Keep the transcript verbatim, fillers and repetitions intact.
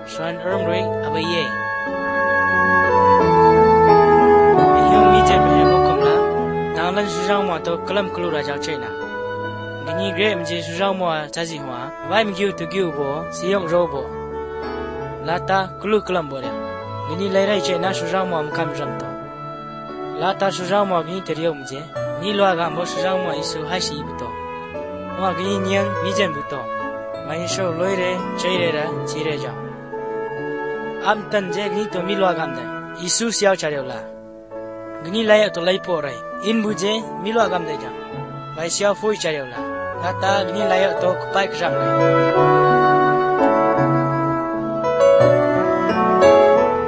Swan erm rui abaye. Yung mi jem he hokom la. Nanglan sujang mo to kalam kulu raja chena. Gini gre mje sujang mo chaji hwa. Wai mgiu tu giu bo siyong robo. Lata kulu kalam bo le. Gini lairai chena sujang mo mkam jam to. Lata sujang mo gini teriyo mje. Ni loa ga mo sujang mo isu hashi buto. Wa gini nyang mi jem buto. Mai sho loire cheire ra chire ja. Am tan je gini to mi loa gam de. Isu siao charyo la. Gini lai to lai po rai. In buje mi loa gam de ja. Vai siao foi charyo la. Lata gini lai to kupai kram lai.